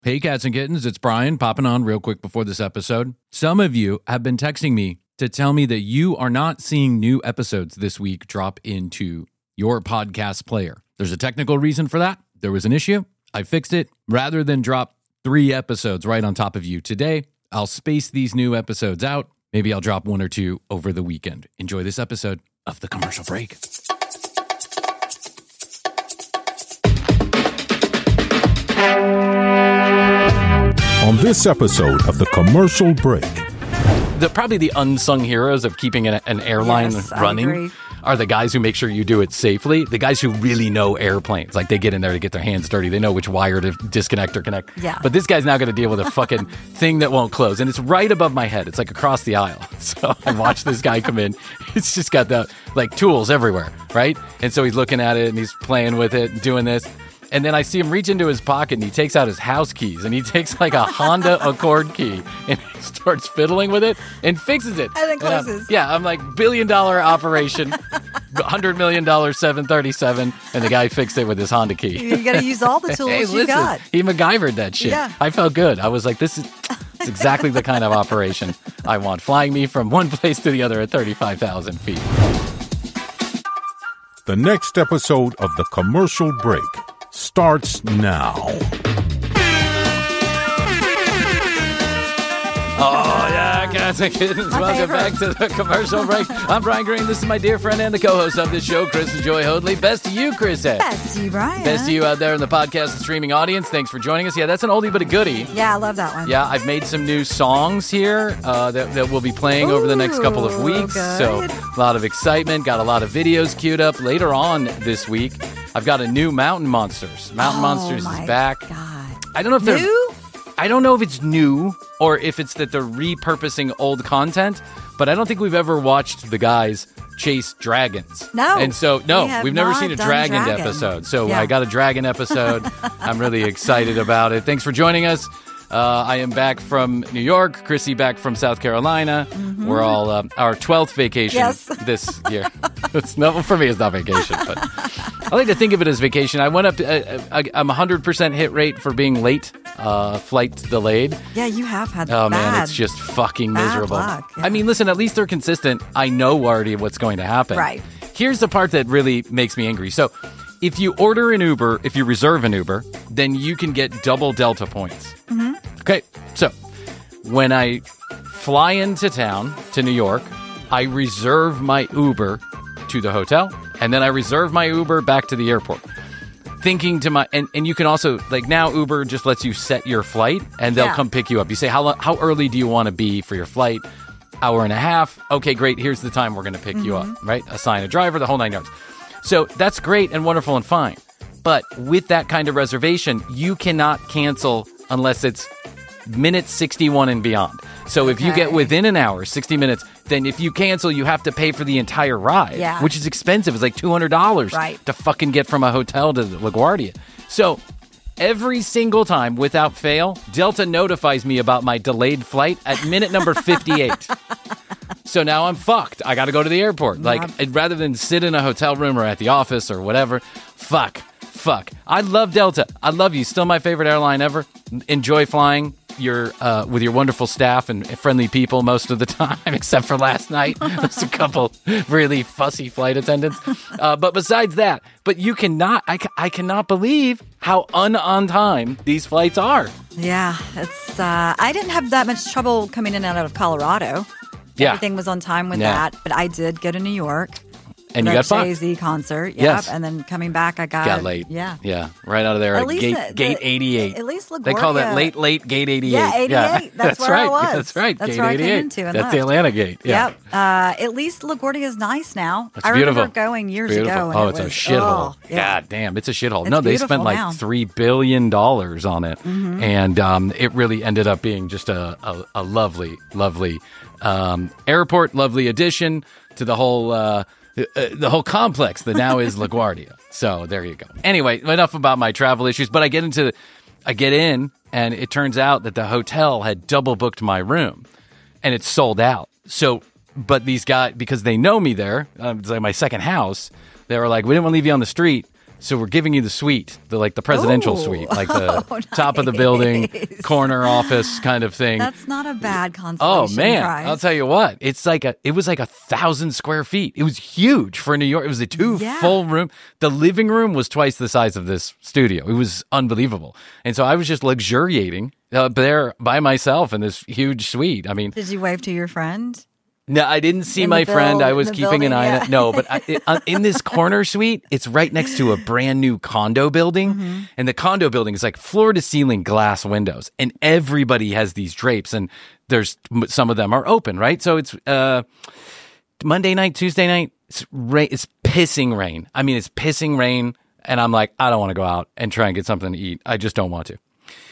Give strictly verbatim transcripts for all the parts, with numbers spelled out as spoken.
Hey, cats and kittens, it's Brian popping on real quick before this episode. Some of you have been texting me to tell me that you are not seeing new episodes this week drop into your podcast player. There's a technical reason for that. There was an issue. I fixed it. Rather than drop three episodes right on top of you today, I'll space these new episodes out. Maybe I'll drop one or two over the weekend. Enjoy this episode of The Commercial Break. On this episode of The Commercial Break. The, probably the unsung heroes of keeping an, an airline yes, running are the guys who make sure you do it safely. The guys who really know airplanes. Like, they get in there to get their hands dirty. They know which wire to disconnect or connect. Yeah. But this guy's now going to deal with a fucking thing that won't close. And it's right above my head. It's like across the aisle. So I watch this guy come in. It's just got the, like, tools everywhere, right? And so he's looking at it and he's playing with it and doing this. And then I see him reach into his pocket and he takes out his house keys and he takes like a Honda Accord key and he starts fiddling with it and fixes it. And then I'm- closes. yeah, I'm like, billion dollar operation, one hundred million dollars seven thirty-seven, and the guy fixed it with his Honda key. You got to use all the tools Hey, you listen, got. he MacGyvered that shit. Yeah. I felt good. I was like, this is it's exactly the kind of operation I want, flying me from one place to the other at thirty-five thousand feet. The next episode of The Commercial Break starts now. Oh, yeah, cats and kittens. My Welcome favorite. back to The Commercial Break. I'm Brian Green. This is my dear friend and the co-host of this show, Chris and Joy Hoadley. Best to you, Chris. Best to you, Brian. Best to you out there in the podcast and streaming audience. Thanks for joining us. Yeah, that's an oldie but a goodie. Yeah, I love that one. Yeah, I've made some new songs here uh, that, that we'll be playing over the next couple of Ooh, weeks. good. So a lot of excitement. Got a lot of videos queued up. Later on this week, I've got a new Mountain Monsters. Mountain Oh, Monsters my is back. God. I don't know if they're... New? I don't know if it's new or if it's that they're repurposing old content, but I don't think we've ever watched the guys chase dragons. No, And so, no, we have we've never not seen a done dragon, dragon. episode. So Yeah. I got a dragon episode. I'm really excited about it. Thanks for joining us. Uh, I am back from New York. Chrissy back from South Carolina. Mm-hmm. We're all uh, our twelfth vacation Yes. this year. It's not for me. It's not vacation, but I like to think of it as vacation. I went up to uh, I, I'm one hundred percent hit rate for being late. Uh, flight delayed. Yeah, you have had Oh bad. man, it's just fucking bad miserable. luck, yeah. I mean, listen, at least they're consistent. I know already what's going to happen. Right. Here's the part that really makes me angry. So, if you order an Uber, if you reserve an Uber, then you can get double Delta points. Mm-hmm. Okay, so when I fly into town to New York, I reserve my Uber to the hotel, and then I reserve my Uber back to the airport. Thinking to my and, and you can also, like, now Uber just lets you set your flight and they'll Yeah. come pick you up. You say how lo- how early do you want to be for your flight? Hour and a half. Okay, great. Here's the time we're going to pick you up. Right? Assign a driver, the whole nine yards. So that's great and wonderful and fine. But with that kind of reservation, you cannot cancel unless it's minute sixty-one and beyond. So if you get Okay. within an hour, sixty minutes, then if you cancel, you have to pay for the entire ride, Yeah. which is expensive. It's like two hundred dollars Right. to fucking get from a hotel to LaGuardia. So every single time, without fail, Delta notifies me about my delayed flight at minute number fifty-eight. So now I'm fucked. I got to go to the airport. Like, I'd rather than sit in a hotel room or at the office or whatever, fuck, fuck. I love Delta. I love you. Still my favorite airline ever. Enjoy flying. You're uh, with your wonderful staff and friendly people most of the time, except for last night. There's a couple really fussy flight attendants. Uh, but besides that, but you cannot, I, ca- I cannot believe how un-on time these flights are. Yeah, it's. Uh, I didn't have that much trouble coming in and out of Colorado. Yeah. Everything was on time with Yeah. that, but I did go to New York. And you that got fucked. Jay-Z concert. Yep. Yes. And then coming back, I got Got late. Yeah. Yeah. Right out of there At at, least gate, the- gate the- eighty-eight. at least They call that LaGuardia- late, late gate eighty-eight. Yeah, eighty-eight. That's where I right. was. That's right. That's gate where I came eighty-eight. into and That's the left. Atlanta gate. Yeah. Yep. Uh, at least LaGuardia is nice now. It's I beautiful. remember going years Beautiful. ago. and Oh, it it's a was- shithole. oh, yeah. God damn, it's a shithole. It's No, they beautiful spent like now. three billion dollars on it, Mm-hmm. and um, it really ended up being just a a, a lovely, lovely um, airport, lovely addition to the whole. Uh, uh, the whole complex that now is LaGuardia. So there you go. Anyway, enough about my travel issues. But I get into, I get in, and it turns out that the hotel had double booked my room, and it's sold out. So, but these guys, because they know me there, um, it's like my second house. They were like, "We didn't want to leave you on the street." So we're giving you the suite, the like the presidential Ooh. suite, like the Oh, top of the building, nice. corner office kind of thing. That's not a bad Oh consolation man, prize. I'll tell you what. It's like a it was like a thousand square feet. It was huge for New York. It was a two Yeah. full room. The living room was twice the size of this studio. It was unbelievable. And so I was just luxuriating uh, there by myself in this huge suite. I mean, Did you wave to your friend? no, I didn't see In my the friend. build- I was the keeping an building, eye on yeah. it. No, but I, it, uh, in this corner suite, it's right next to a brand new condo building. Mm-hmm. And the condo building is like floor to ceiling glass windows. And everybody has these drapes. And there's some of them are open, right? So it's uh, Monday night, Tuesday night. It's, rain, it's pissing rain. I mean, it's pissing rain. And I'm like, I don't want to go out and try and get something to eat. I just don't want to.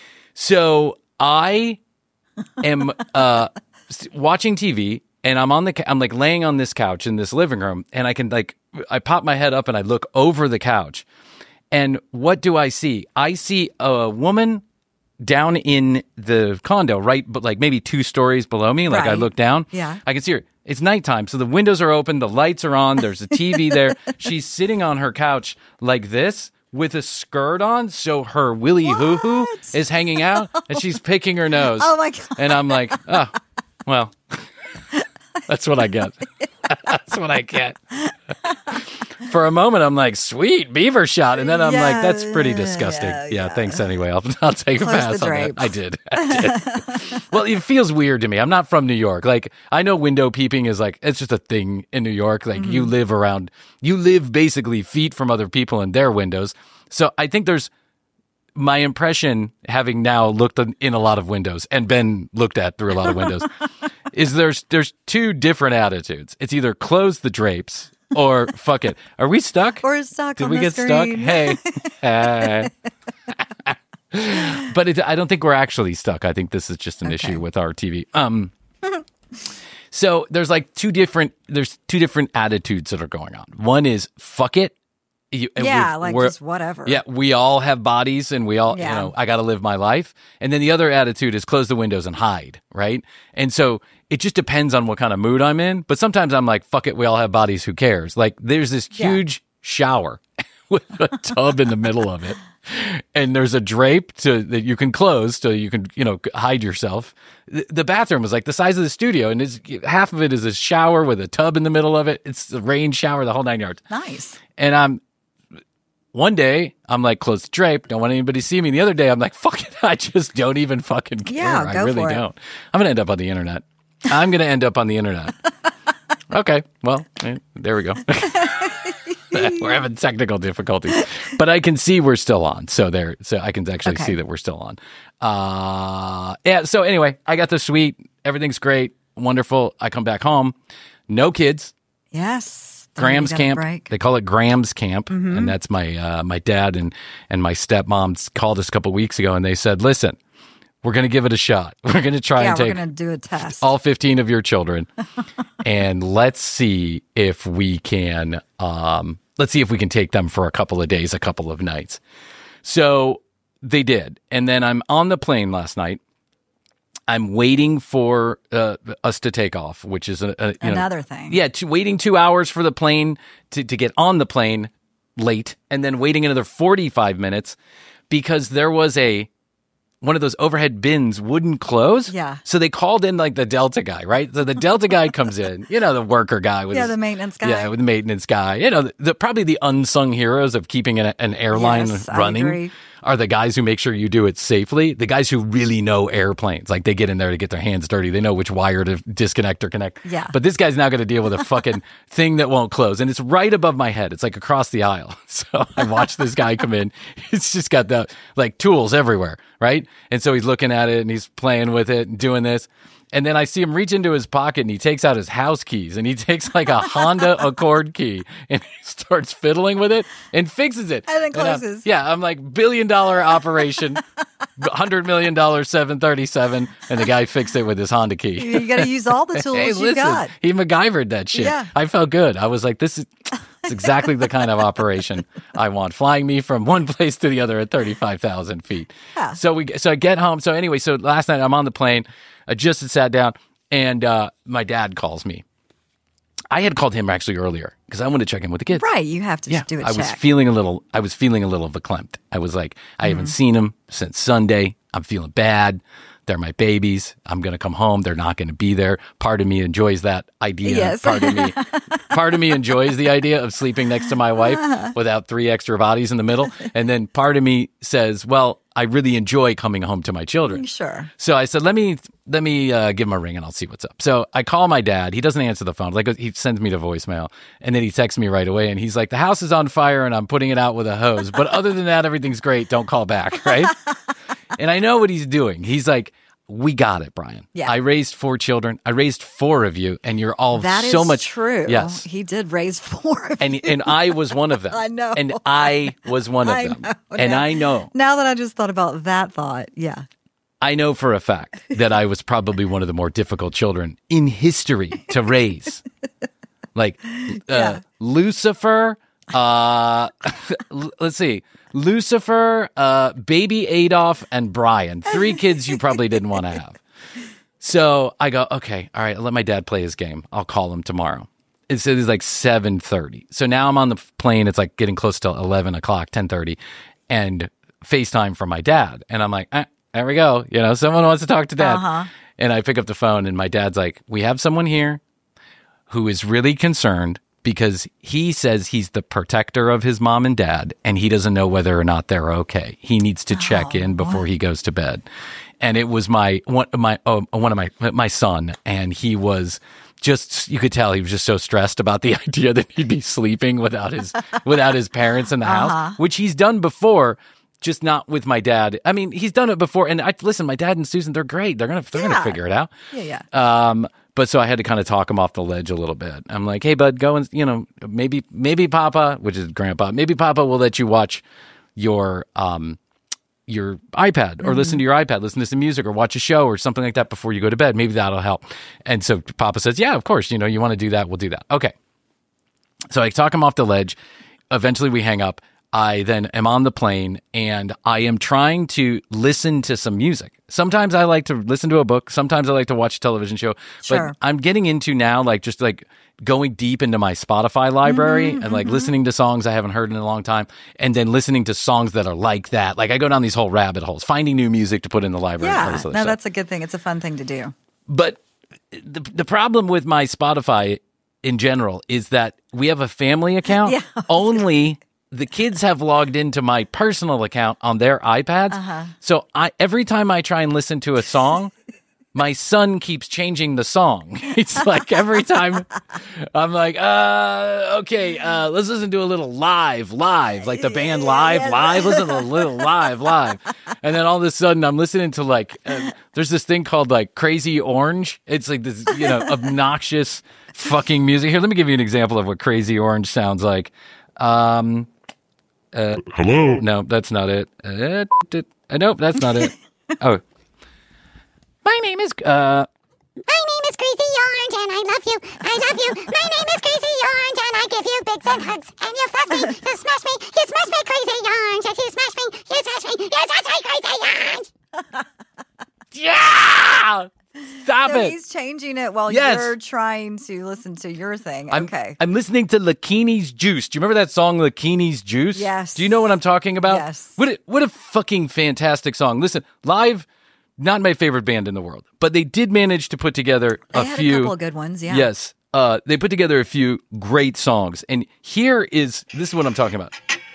So I am uh, watching T V. And I'm on the, ca- I'm like laying on this couch in this living room, and I can like, I pop my head up and I look over the couch, and what do I see? I see a woman down in the condo, right, but like maybe two stories below me. Like I Right. look down, Yeah. I can see her. It's nighttime, so the windows are open, the lights are on, there's a T V there. She's sitting on her couch like this with a skirt on, so her willy hoo hoo What? is hanging out, and she's picking her nose. Oh my God. And I'm like, oh, well. That's what I get. That's what I get. For a moment, I'm like, sweet, beaver shot. And then I'm like, that's pretty Yeah, disgusting. yeah, Yeah, yeah. thanks anyway. I'll, I'll take a Close pass the on that. drapes. I did. I did. Well, it feels weird to me. I'm not from New York. Like, I know window peeping is like, it's just a thing in New York. Like, you Mm-hmm. live around, you live basically feet from other people in their windows. So I think there's, my impression, having now looked in a lot of windows and been looked at through a lot of windows, is there's there's two different attitudes. It's either close the drapes or fuck it. Are we stuck? Or stuck Did on we the get screen. stuck? Hey. Hey. But it, I don't think we're actually stuck. I think this is just an Okay. issue with our T V. Um. So there's like two different there's two different attitudes that are going on. One is fuck it. You, and Yeah, we've- like we're- just whatever. Yeah, we all have bodies, and we all, Yeah. you know, I got to live my life. And then the other attitude is close the windows and hide, right? And so it just depends on what kind of mood I'm in. But sometimes I'm like, fuck it, we all have bodies, who cares? Like, there's this Yeah. huge shower with a tub in the middle of it, and there's a drape to that you can close so you can, you know, hide yourself. The, the bathroom is like the size of the studio, and it's, half of it is a shower with a tub in the middle of it. It's the rain shower, the whole nine yards. Nice. And I'm one day I'm like, close the drape, don't want anybody to see me. The other day I'm like, fuck it, I just don't even fucking care. Yeah, I go really for it. don't. I'm gonna end up on the internet. I'm gonna end up on the internet. Okay, well, eh, there we go. We're having technical difficulties, but I can see we're still on. So there, so I can actually Okay. see that we're still on. Uh, yeah. So anyway, I got the suite. Everything's great, wonderful. I come back home, no kids. Yes. Then Graham's you got a Camp. break. They call it Graham's Camp, and that's my uh, my dad and and my stepmom called us a couple weeks ago, and they said, "Listen, we're going to give it a shot. We're going to try Yeah, and we're take going to do a test. all fifteen of your children, and let's see if we can um, let's see if we can take them for a couple of days, a couple of nights." So they did, and then I'm on the plane last night. I'm waiting for uh, us to take off, which is a, a, you know, Another thing. Yeah, to, waiting two hours for the plane to, to get on the plane late, and then waiting another forty-five minutes because there was a one of those overhead bins wouldn't close. Yeah. So they called in like the Delta guy, right? So the Delta guy comes in, you know, the worker guy with Yeah, his- the maintenance guy. Yeah, with the maintenance guy. You know, the, the probably the unsung heroes of keeping an, an airline Yes, I running agree. are the guys who make sure you do it safely. The guys who really know airplanes, like they get in there to get their hands dirty. They know which wire to disconnect or connect. Yeah. But this guy's now going to deal with a fucking thing that won't close, and it's right above my head. It's like across the aisle. So I watch this guy come in. He's just got the like tools everywhere, right? And so he's looking at it and he's playing with it and doing this. And then I see him reach into his pocket and he takes out his house keys and he takes like a Honda Accord key and he starts fiddling with it and fixes it. And then I'm- closes. yeah, I'm like, billion dollar operation, one hundred million dollars seven thirty-seven, and the guy fixed it with his Honda key. You got to use all the tools Hey, you listen, got. he MacGyvered that shit. Yeah. I felt good. I was like, this is it's exactly the kind of operation I want, flying me from one place to the other at thirty-five thousand feet. Yeah. So we, so I get home. So anyway, so last night I'm on the plane. I just had sat down, and uh, my dad calls me. I had called him actually earlier because I wanted to check in with the kids. Right, you have to Yeah, do a I check. was feeling a little. I was feeling a little verklempt. I was like, I Mm-hmm. haven't seen him since Sunday. I'm feeling bad. They're my babies. I'm going to come home. They're not going to be there. Part of me enjoys that idea. Yes. Part of me, part of me enjoys the idea of sleeping next to my wife without three extra bodies in the middle. And then part of me says, well, I really enjoy coming home to my children. Sure. So I said, let me let me uh, give him a ring and I'll see what's up. So I call my dad. He doesn't answer the phone. Like he sends me to voicemail, and then he texts me right away. And he's like, the house is on fire and I'm putting it out with a hose. But other than that, everything's great. Don't call back, right? And I know what he's doing. He's like, we got it, Brian. Yeah. I raised four children. I raised four of you, and you're all That is so much true. Yes. He did raise four of And and I was one of them. I know. And I was one of I them. know And now. I know. Now that I just thought about that thought, yeah. I know for a fact that I was probably one of the more difficult children in history to raise. Like uh, Yeah. Lucifer, uh, let's see, Lucifer, uh, baby Adolf, and Brian. Three kids you probably didn't want to have. So I go, okay, all right, I'll let my dad play his game. I'll call him tomorrow. It's, it's like seven thirty. So now I'm on the plane. It's like getting close to eleven o'clock, ten thirty, and FaceTime from my dad. And I'm like, eh, there we go. You know, someone wants to talk to dad. Uh-huh. And I pick up the phone, and my dad's like, we have someone here who is really concerned because he says he's the protector of his mom and dad, and he doesn't know whether or not they're okay. He needs to check in before he goes to bed. And it was my one, my oh, one of my my son, and he was just, you could tell he was just so stressed about the idea that he'd be sleeping without his without his parents in the house, which he's done before. Just not with my dad. I mean, he's done it before. And I listen, my dad and Susan, they're great. They're gonna they're Yeah. gonna figure it out. Yeah, yeah. Um, but so I had to kind of talk him off the ledge a little bit. I'm like, hey, bud, go and, you know, maybe maybe Papa, which is Grandpa, maybe Papa will let you watch your um your iPad or listen to your iPad, listen to some music or watch a show or something like that before you go to bed. Maybe that'll help. And so Papa says, yeah, of course, you know, you want to do that, we'll do that. Okay. So I talk him off the ledge. Eventually we hang up. I then am on the plane and I am trying to listen to some music. Sometimes I like to listen to a book. Sometimes I like to watch a television show. Sure. But I'm getting into now, like, just like going deep into my Spotify library Mm-hmm, and like listening to songs I haven't heard in a long time, and then listening to songs that are like that. Like I go down these whole rabbit holes, finding new music to put in the library. all Yeah. this other No, stuff. that's a good thing. It's a fun thing to do. But the the problem with my Spotify in general is that we have a family account. Yeah, Only the kids have logged into my personal account on their iPads. Uh-huh. So I every time I try and listen to a song, my son keeps changing the song. It's like every time I'm like, uh, okay, uh, let's listen to a little live, live, like the band live, Yes. live, listen to a little live, live. And then all of a sudden I'm listening to like, uh, there's this thing called like Crazy Orange. It's like this, you know, obnoxious fucking music. Here, let me give you an example of what Crazy Orange sounds like. Um, uh, Hello? no, that's not it. Uh, d- uh, nope, that's not it. Oh. My name is, uh, My name is Crazy Orange and I love you. I love you. My name is Crazy Orange and I give you bigs and hugs. And you fuss me, you smash me, you smash me, Crazy Orange. Yes, you smash me, you smash me, you smash me, Crazy Orange. yeah! Stop So it. he's changing it while Yes. you're trying to listen to your thing. I'm, Okay. I'm listening to Lakini's Juice. Do you remember that song, Lakini's Juice? Yes. Do you know what I'm talking about? Yes. What a, what a fucking fantastic song. Listen, live, not my favorite band in the world, but they did manage to put together They a had few. a couple of good ones, yeah. Yes. Uh, they put together a few great songs. And here is, this is what I'm talking about.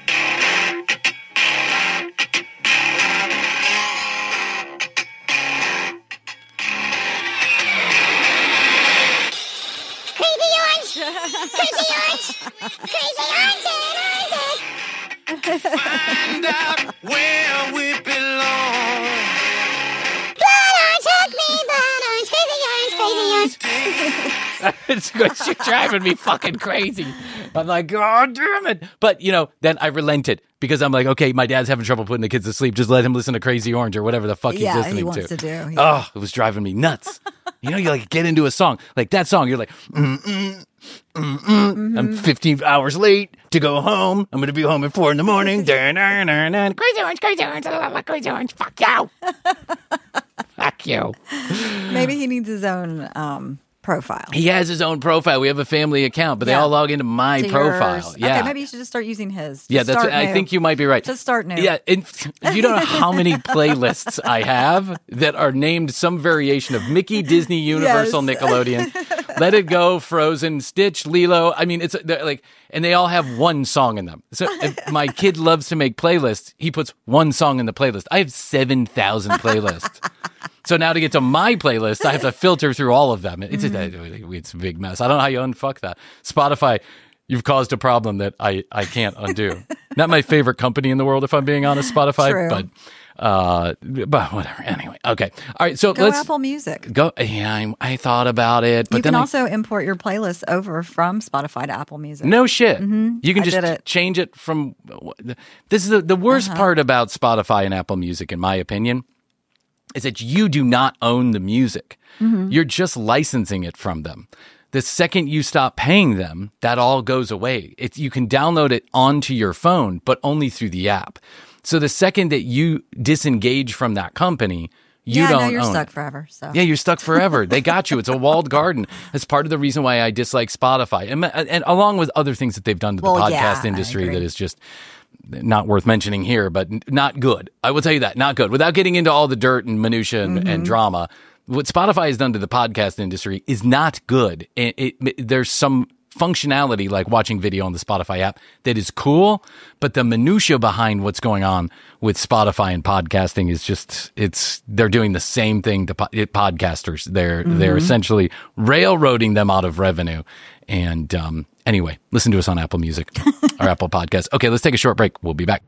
Crazy Orange. Crazy Orange. Crazy Orange. Orange. Find out where we belong. Blood Orange, hug me, Blood Orange. Crazy Orange. Crazy Orange. It's good. You're driving me fucking crazy. I'm like, God damn it. But, you know, then I relented because I'm like, okay, my dad's having trouble putting the kids to sleep. Just let him listen to Crazy Orange or whatever the fuck Yeah, he's listening he wants to do. Yeah. Oh, it was driving me nuts. You know, you like get into a song like that song. You're like, mm, mm, mm, mm. I'm fifteen hours late to go home. I'm going to be home at four in the morning. Dun, dun, dun, dun. Crazy Orange, Crazy Orange, la, la, la, Crazy Orange. Fuck you. Fuck you. Maybe he needs his own um, profile. He has his own profile. We have a family account, but they Yeah. all log into my To profile. yours. Yeah. Okay, maybe you should just start using his. Just Yeah, that's. start I new. think you might be right. Just start new. Yeah, and you don't know how many playlists I have that are named some variation of Mickey, Disney, Universal, Yes. Nickelodeon, Let It Go, Frozen, Stitch, Lilo. I mean, it's they're like, and they all have one song in them. So if my kid loves to make playlists. He puts one song in the playlist. I have seven thousand playlists. So now to get to my playlist, I have to filter through all of them. It's a, it's a big mess. I don't know how you unfuck that. Spotify, you've caused a problem that I, I can't undo. Not my favorite company in the world, if I'm being honest, Spotify, True. but uh, but whatever. Anyway, okay, all right. So Go let's Apple Music. go. Yeah, I, I thought about it, but You then can I, also import your playlist over from Spotify to Apple Music. no shit. You can Mm-hmm. I just did it. change it from. This is the, the worst Uh-huh. part about Spotify and Apple Music, in my opinion, is that you do not own the music. Mm-hmm. You're just licensing it from them. The second you stop paying them, that all goes away. It, you can download it onto your phone, but only through the app. So the second that you disengage from that company, you yeah, don't no, you're own stuck it. forever. So Yeah, you're stuck forever. They got you. It's a walled garden. That's part of the reason why I dislike Spotify, and, and along with other things that they've done to the Well, podcast yeah, I industry agree. that is just not worth mentioning here, but n- not good. I will tell you that, not good. Without getting into all the dirt and minutia and, Mm-hmm. and drama, what Spotify has done to the podcast industry is not good. It, it, it- there's some functionality like watching video on the Spotify app that is cool, but the minutia behind what's going on with Spotify and podcasting is just, it's, they're doing the same thing to po- podcasters. They're, they're essentially railroading them out of revenue. And, um, anyway, listen to us on Apple Music or Apple Podcasts. Okay, let's take a short break. We'll be back.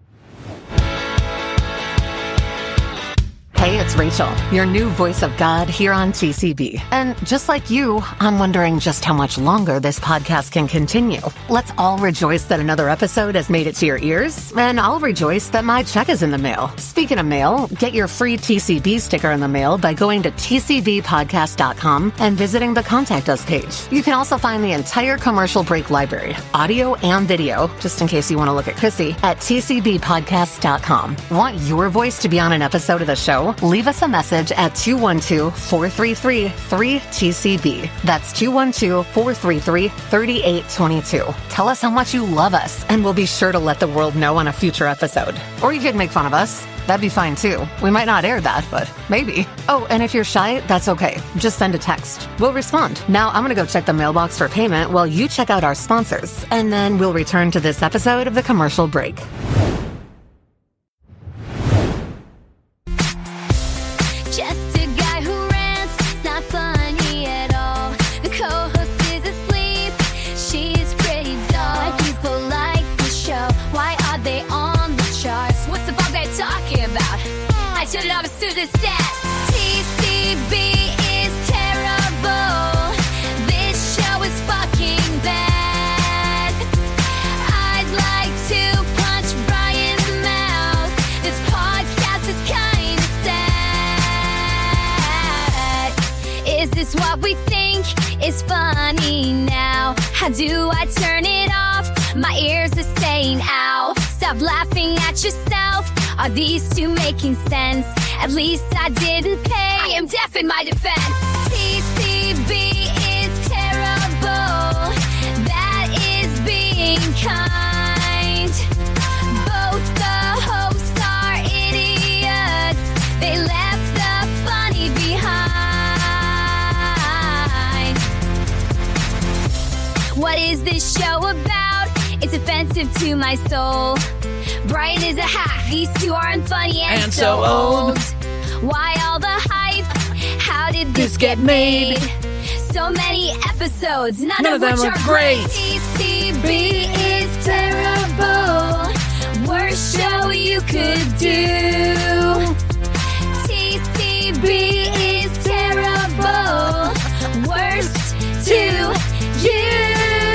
Hey, it's Rachel, your new voice of God here on T C B. And just like you, I'm wondering just how much longer this podcast can continue. Let's all rejoice that another episode has made it to your ears, and I'll rejoice that my check is in the mail. Speaking of mail, get your free T C B sticker in the mail by going to T C B podcast dot com and visiting the Contact Us page. You can also find the entire Commercial Break library, audio and video, just in case you want to look at Chrissy, at T C B podcast dot com. Want your voice to be on an episode of the show? Leave us a message at two one two, four three three, three T C B. That's two one two, four three three, three eight two two. Tell us how much you love us, and we'll be sure to let the world know on a future episode. Or you could make fun of us. That'd be fine too. We might not air that, but maybe. Oh, and if you're shy, that's okay. Just send a text. We'll respond. Now I'm gonna go check the mailbox for payment while you check out our sponsors, and then we'll return to this episode of the Commercial Break. Just a guy who rants, not funny at all. The co-host is asleep, she's pretty dull. Why people like the show, why are they on the charts? What's the fuck they're talking about? I should have stood the stats. T C B is terrible, this show is fucking bad. I'd like to punch Brian in the mouth, this podcast is kinda sad. Is this what we think is funny now? How do I turn it off? My ears are saying ow. Stop laughing at yourself. Are these two making sense? At least I didn't pay. I am deaf in my defense. T C B is terrible. That is being kind. Both the hosts are idiots. They left the funny behind. What is this show about? It's offensive to my soul. Brian is a hack. These two aren't funny and, And so old. Why all the hype? How did this get made? So many episodes, none, None of of which them are are great. great. T C B is terrible. Worst show you could do. T C B is terrible. Worst to you.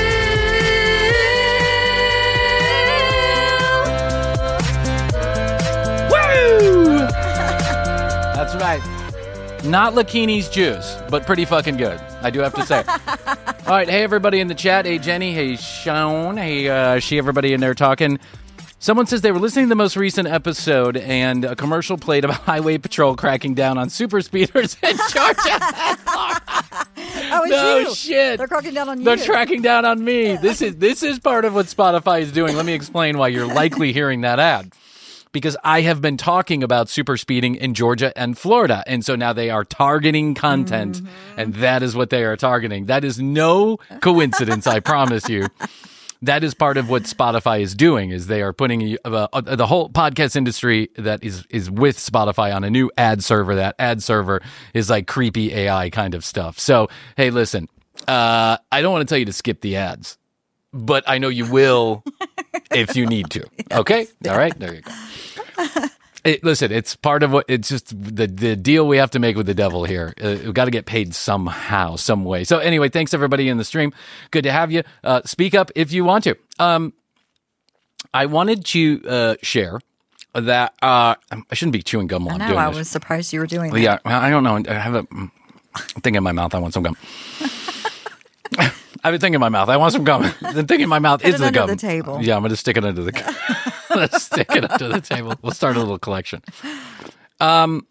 Woo! That's right. Not Lakini's juice, but pretty fucking good. I do have to say. All right, hey everybody in the chat. Hey Jenny. Hey Sean. Hey, uh, she. Everybody in there talking. Someone says they were listening to the most recent episode, and a commercial played about Highway Patrol cracking down on super speeders in Georgia. Oh, it's no you. shit. They're cracking down on you. They're tracking down on me. This is this is part of what Spotify is doing. Let me explain why you're likely hearing that ad. Because I have been talking about super speeding in Georgia and Florida. And so now they are targeting content, mm-hmm. and that is what they are targeting. That is no coincidence, I promise you. That is part of what Spotify is doing, is they are putting uh, uh, the whole podcast industry that is, is with Spotify on a new ad server. That ad server is like creepy A I kind of stuff. So, hey, listen, uh, I don't want to tell you to skip the ads, but I know you will if you need to. Yes. Okay? All right? There you go. It, listen, it's part of what, it's just the, the deal we have to make with the devil here. Uh, we've got to get paid somehow, some way. So anyway, thanks everybody in the stream. Good to have you. Uh, speak up if you want to. Um, I wanted to uh, share that, uh, I shouldn't be chewing gum while I know, I'm doing I this. was surprised you were doing that. Yeah, I don't know. I have a thing in my mouth. I want some gum. I have a thing in my mouth. I want some gum. The thing in my mouth Put is it the under gum. the table. Yeah, I'm going to stick it under the. I'm going to stick it under the table. We'll start a little collection. Um,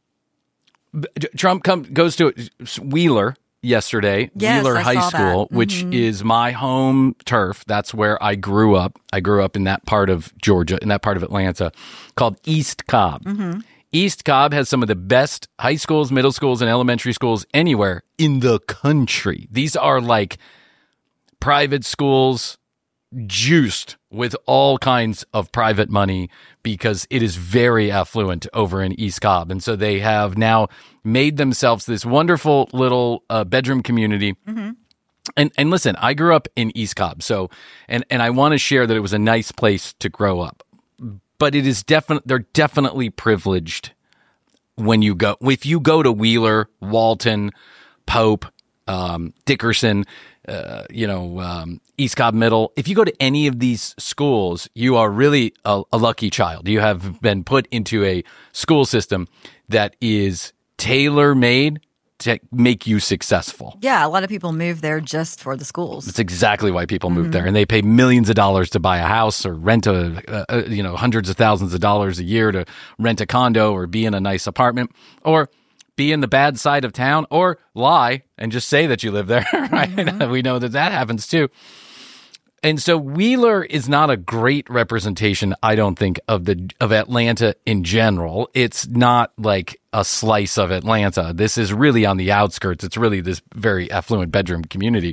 Trump come, goes to Wheeler yesterday. Yes, Wheeler I High saw School, that. which Mm-hmm. is my home turf. That's where I grew up. I grew up in that part of Georgia, in that part of Atlanta, called East Cobb. Mm-hmm. East Cobb has some of the best high schools, middle schools, and elementary schools anywhere in the country. These are like private schools juiced with all kinds of private money because it is very affluent over in East Cobb. And so they have now made themselves this wonderful little uh, bedroom community. Mm-hmm. And and listen, I grew up in East Cobb, so and, and I want to share that it was a nice place to grow up. But it is definitely, they're definitely privileged when you go, if you go to Wheeler, Walton, Pope, um, Dickerson, uh, you know, um, East Cobb Middle, if you go to any of these schools, you are really a, a lucky child. You have been put into a school system that is tailor-made to make you successful. Yeah, a lot of people move there just for the schools. That's exactly why people move there, and they pay millions of dollars to buy a house or rent a, a, you know, hundreds of thousands of dollars a year to rent a condo or be in a nice apartment or be in the bad side of town or lie and just say that you live there. Right? Mm-hmm. We know that that happens too. And so Wheeler is not a great representation, I don't think, of the of Atlanta in general. It's not like a slice of Atlanta. This is really on the outskirts. It's really this very affluent bedroom community.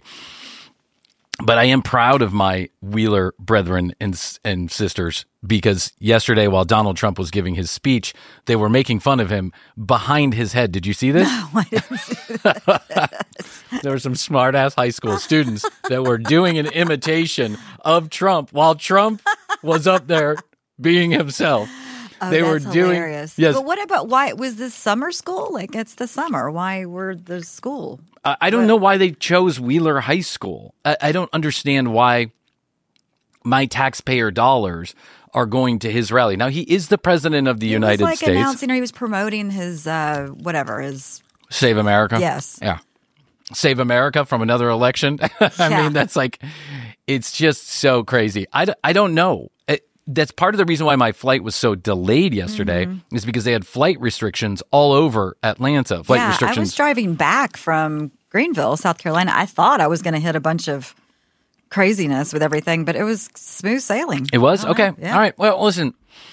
But I am proud of my Wheeler brethren and and sisters because yesterday, while Donald Trump was giving his speech, they were making fun of him behind his head. Did you see this? No, I didn't see that. There were some smart-ass high school students that were doing an imitation of Trump while Trump was up there being himself. Oh, they that's were doing hilarious. yes. But what about why was this summer school? Like it's the summer. Why were the school? I, I don't what? know why they chose Wheeler High School. I, I don't understand why my taxpayer dollars are going to his rally. Now he is the president of the He United was like States. announcing, or he was promoting his uh, whatever his. Save America. Yes. Yeah. Save America from another election. I Yeah. mean, that's like, it's just so crazy. I, d- I don't know. It, that's part of the reason why my flight was so delayed yesterday Mm-hmm. is because they had flight restrictions all over Atlanta. Flight yeah, I restrictions. was driving back from Greenville, South Carolina. I thought I was going to hit a bunch of craziness with everything, but it was smooth sailing. It was? All Okay. right, yeah. All right. Well, listen.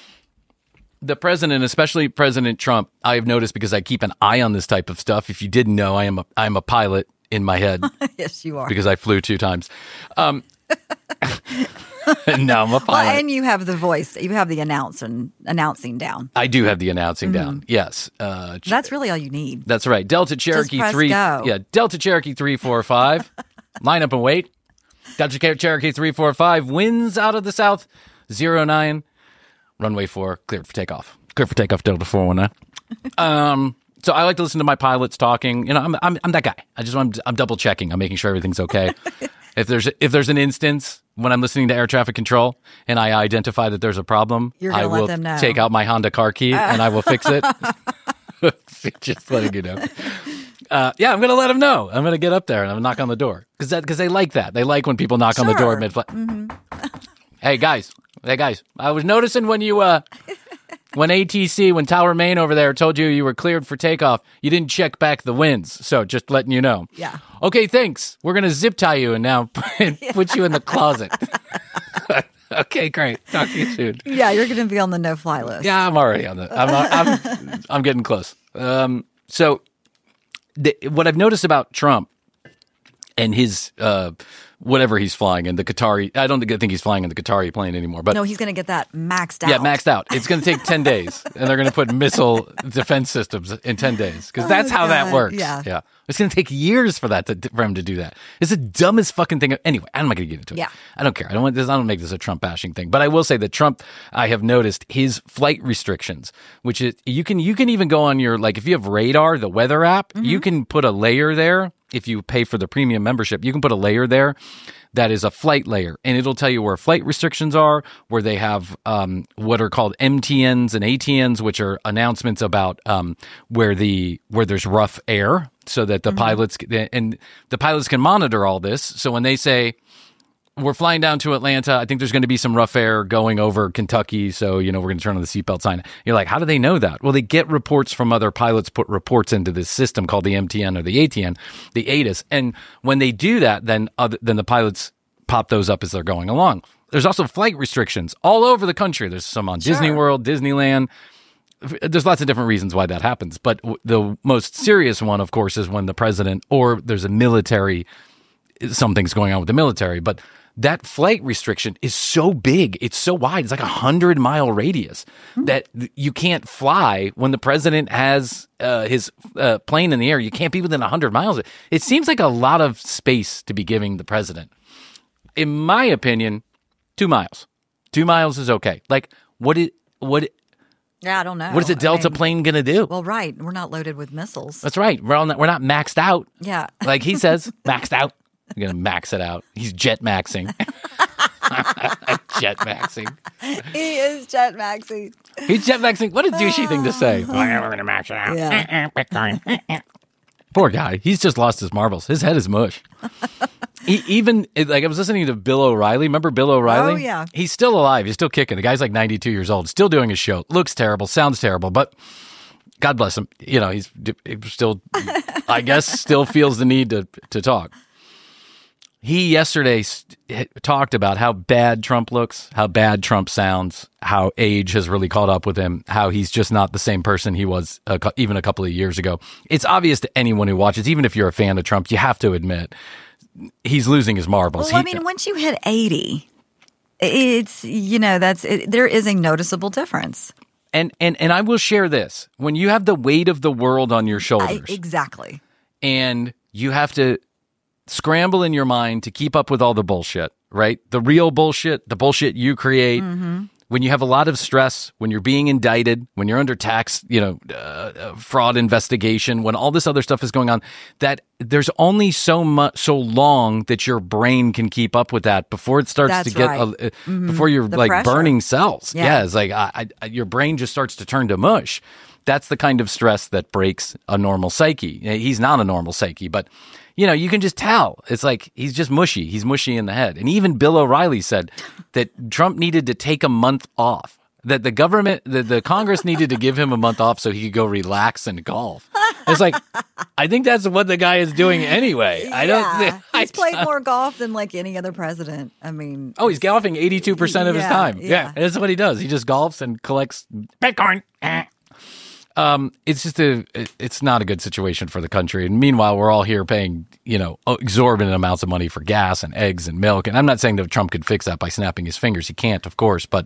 The president, especially President Trump, I have noticed because I keep an eye on this type of stuff. If you didn't know, I am a, I am a pilot in my head Yes, you are. because I flew two times. Um, no, I'm a pilot. Well, and you have the voice. You have the announcing announcing down. I do have the announcing Mm-hmm. down. Yes. Uh, ch- That's really all you need. that's right. Delta Cherokee press three. go. Yeah. Delta Cherokee three four five. Line up and wait. Delta Cher- Cherokee three four five winds out of the south. Zero nine. Runway four. Cleared for takeoff. Cleared for takeoff. Delta four one nine. Um. So I like to listen to my pilots talking. You know, I'm I'm I'm that guy. I just I'm I'm double checking. I'm making sure everything's okay. If there's if there's an instance when I'm listening to air traffic control and I identify that there's a problem, You're gonna I let will them know. take out my Honda car key and I will fix it. Just letting you know. Uh, yeah, I'm going to let them know. I'm going to get up there and I'm knock on the door because that because they like that. They like when people knock on the door Sure. mid flight. Hey guys, hey guys, I was noticing when you uh When A T C, when Tower Maine over there told you you were cleared for takeoff, you didn't check back the winds. So just letting you know. Yeah. Okay, thanks. We're going to zip tie you and now put you in the closet. Okay, great. Talk to you soon. Yeah, you're going to be on the no-fly list. Yeah, I'm already on the. I'm I'm, I'm getting close. Um, so, the, what I've noticed about Trump and his uh, whatever he's flying in the Qatari, I don't think, I think he's flying in the Qatari plane anymore. But No, he's going to get that maxed out. yeah, maxed out. It's going to take ten days, and they're going to put missile defense systems in ten days because that's Oh, how that God. works. Yeah. yeah. It's going to take years for that to, for him to do that. It's the dumbest fucking thing. Anyway, I'm not going to get into it. Yeah. I don't care. I don't want this. I don't make this a Trump bashing thing. But I will say that Trump, I have noticed his flight restrictions, which is you can you can even go on your, like, if you have Radar, the weather app, Mm-hmm. you can put a layer there. If you pay for the premium membership, you can put a layer there that is a flight layer, and it'll tell you where flight restrictions are, where they have um, what are called M T Ns and A T Ns, which are announcements about um, where the where there's rough air, so that the Mm-hmm. pilots and the pilots can monitor all this. So when they say we're flying down to Atlanta, I think there's going to be some rough air going over Kentucky, so you know we're going to turn on the seatbelt sign. You're like, how do they know that? Well, they get reports from other pilots, put reports into this system called the M T N or the A T N, the A T I S, and when they do that, then other, then the pilots pop those up as they're going along. There's also flight restrictions all over the country. There's some on Disney World, Disneyland. There's lots of different reasons why that happens, but w- the most serious one, of course, is when the president or there's a military, something's going on with the military, but that flight restriction is so big. It's so wide. It's like a hundred mile radius that you can't fly when the president has uh, his uh, plane in the air. You can't be within a hundred miles. It seems like a lot of space to be giving the president. In my opinion, two miles. Two miles is okay. Like, what it, what, it, Yeah, I don't know. what is a I Delta mean, plane going to do? Well, right. We're not loaded with missiles. That's right. We're, all not, we're not maxed out. Yeah. Like he says, maxed out. You're going to max it out. He's jet maxing. Jet maxing. He is jet maxing. He's jet maxing. What a douchey thing to say. We're going to max it out. Yeah. Bitcoin. Poor guy. He's just lost his marbles. His head is mush. He, even, like, I was listening to Bill O'Reilly. Remember Bill O'Reilly? Oh, yeah. He's still alive. He's still kicking. The guy's like ninety-two years old, still doing his show. Looks terrible, sounds terrible, but God bless him. You know, he's, he's still, I guess, still feels the need to, to talk. He yesterday st- talked about how bad Trump looks, how bad Trump sounds, how age has really caught up with him, how he's just not the same person he was a, even a couple of years ago. It's obvious to anyone who watches, even if you're a fan of Trump, you have to admit he's losing his marbles. Well, I He- mean, once you hit eighty, it's, you know, that's, it, there is a noticeable difference. and, and, and I will share this. When you have the weight of the world on your I, shoulders exactly. and you have to scramble in your mind to keep up with all the bullshit, right? The real bullshit, the bullshit you create. Mm-hmm. When you have a lot of stress, when you're being indicted, when you're under tax, you know, uh, fraud investigation, when all this other stuff is going on, that there's only so much, so long that your brain can keep up with that before it starts That's to get, right. uh, Mm-hmm. before you're The like pressure. burning cells. Yeah. Yeah, it's like I, I, your brain just starts to turn to mush. That's the kind of stress that breaks a normal psyche. He's not a normal psyche, but you know, you can just tell. It's like he's just mushy. He's mushy in the head. And even Bill O'Reilly said that Trump needed to take a month off. That the government, the, the Congress needed to give him a month off so he could go relax and golf. It's like, I think that's what the guy is doing anyway. I don't Yeah. think I, He's played more golf than like any other president. I mean, Oh, he's golfing eighty-two percent of his Yeah, time. yeah. Yeah, that's what he does. He just golfs and collects Bitcoin. Eh. Um, it's just a, it- it's not a good situation for the country. And meanwhile, we're all here paying, you know, exorbitant amounts of money for gas and eggs and milk. And I'm not saying that Trump could fix that by snapping his fingers. He can't, of course. But,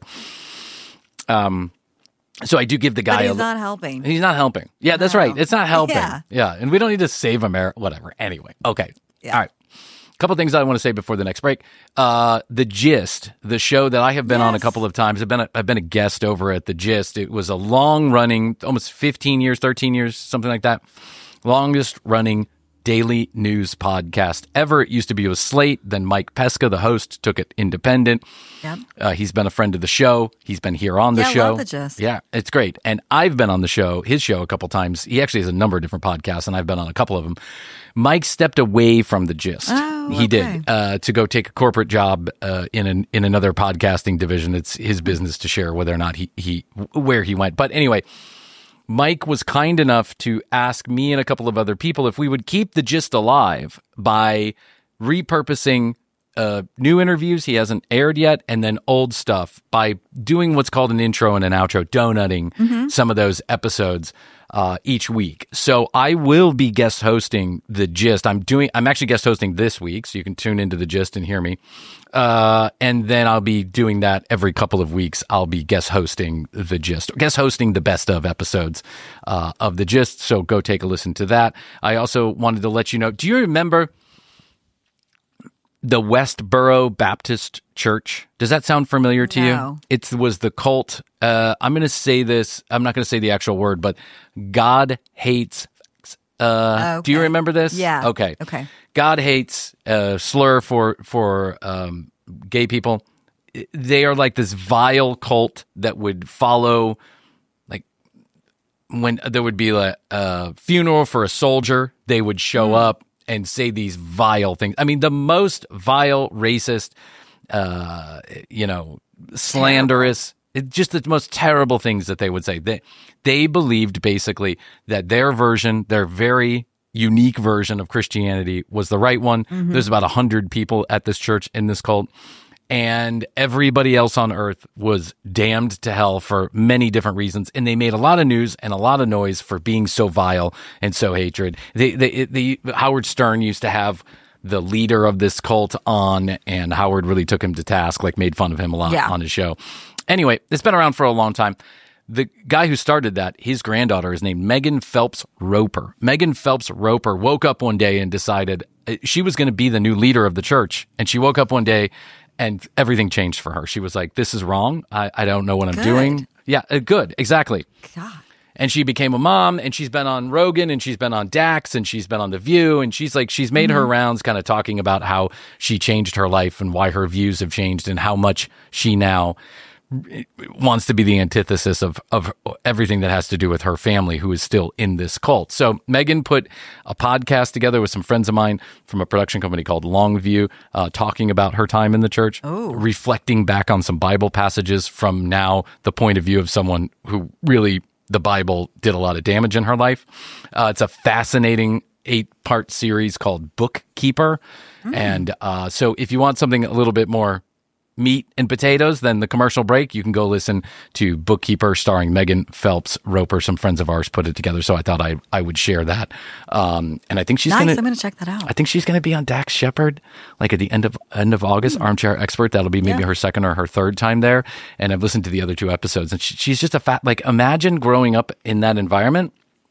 um, so I do give the guy but he's a, not helping. he's not helping. Yeah, that's No. right. It's not helping. Yeah. Yeah. And we don't need to save America, whatever. Anyway. Okay. Yeah. All right. A couple things I want to say before the next break. Uh, the Gist, the show that I have been on a Yes. couple of times. I've been a, I've been a guest over at the Gist. It was a long running, almost fifteen years, thirteen years, something like that. Longest running daily news podcast ever. It used to be with Slate. Then Mike Pesca, the host, took it independent. Yep. Uh, he's been a friend of the show. He's been here on the Yeah, I show. love The Gist. Yeah, it's great. And I've been on the show, his show, a couple times. He actually has a number of different podcasts, and I've been on a couple of them. Mike stepped away from The Gist. Oh, he okay. did uh, to go take a corporate job uh, in an, in another podcasting division. It's his business to share whether or not he he where he went. But anyway, Mike was kind enough to ask me and a couple of other people if we would keep The Gist alive by repurposing uh, new interviews he hasn't aired yet, and then old stuff by doing what's called an intro and an outro, donutting Mm-hmm. some of those episodes uh, each week. So I will be guest hosting The Gist. I'm doing. I'm actually guest hosting this week, so you can tune into The Gist and hear me. Uh, and then I'll be doing that every couple of weeks. I'll be guest hosting The Gist, guest hosting the best of episodes uh, of The Gist. So go take a listen to that. I also wanted to let you know. Do you remember the Westboro Baptist Church? Does that sound familiar to No. you? It was the cult. Uh, I'm going to say this. I'm not going to say the actual word, but God hates. Uh, Do you Okay. remember this? Yeah. Okay. Okay. God hates uh, slur for for um, gay people. They are like this vile cult that would follow, like when there would be a, a funeral for a soldier, they would show up and say these vile things. I mean, the most vile, racist, uh, you know, slanderous, it, just the most terrible things that they would say. They, they believed basically that their version, their very unique version of Christianity was the right one. There's about a hundred people at this church in this cult. And everybody else on earth was damned to hell for many different reasons. And they made a lot of news and a lot of noise for being so vile and so hatred. They, they, they, Howard Stern used to have the leader of this cult on, and Howard really took him to task, like made fun of him a lot Yeah. on his show. Anyway, it's been around for a long time. The guy who started that, his granddaughter is named Megan Phelps Roper. Megan Phelps Roper woke up one day and decided uh, she was going to be the new leader of the church. And she woke up one day and everything changed for her. She was like, this is wrong. I, I don't know what I'm Good. doing. Yeah, uh, good. Exactly. God. And she became a mom, and she's been on Rogan, and she's been on Dax, and she's been on The View, and she's like, she's made her rounds kind of talking about how she changed her life and why her views have changed and how much she now wants to be the antithesis of, of everything that has to do with her family, who is still in this cult. So Megan put a podcast together with some friends of mine from a production company called Longview, uh, talking about her time in the church, reflecting back on some Bible passages from now the point of view of someone who really, the Bible did a lot of damage in her life. Uh, it's a fascinating eight-part series called Bookkeeper. And uh, so if you want something a little bit more meat and potatoes than the commercial break, you can go listen to Bookkeeper starring Megan Phelps Roper. Some friends of ours put it together, so I thought I I would share that. Um, and I think she's Nice. gonna. I'm going to check that out. I think she's going to be on Dax Shepard, like at the end of end of August. Armchair Expert. That'll be maybe Yeah. her second or her third time there. And I've listened to the other two episodes, and she, she's just a fat. Like, imagine growing up in that environment.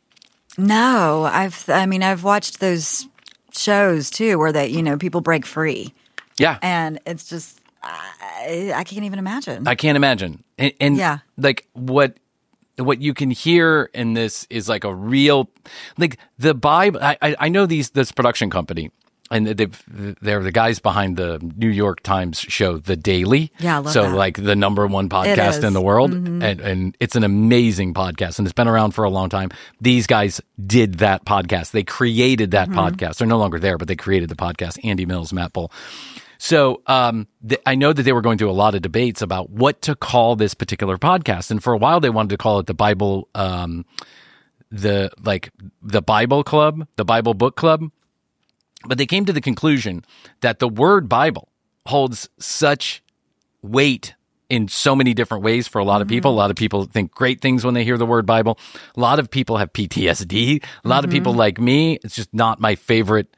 No, I've. I mean, I've watched those shows too, where they, you know, people break free, Yeah, and it's just, I, I can't even imagine. I can't imagine. And, and Yeah. like what what you can hear in this is like a real, like the Bible. I I, I know these this production company, and they've they're the guys behind the New York Times show The Daily. Yeah, I love so that. like the number one podcast is. in the world, and and it's an amazing podcast, and it's been around for a long time. These guys did that podcast. They created that podcast. They're no longer there, but they created the podcast. Andy Mills, Matt Bull. So um, th- I know that they were going through a lot of debates about what to call this particular podcast, and for a while they wanted to call it the Bible, um, the like the Bible Club, the Bible Book Club, but they came to the conclusion that the word Bible holds such weight in so many different ways for a lot of people. A lot of people think great things when they hear the word Bible. A lot of people have P T S D. A lot of people like me, it's just not my favorite.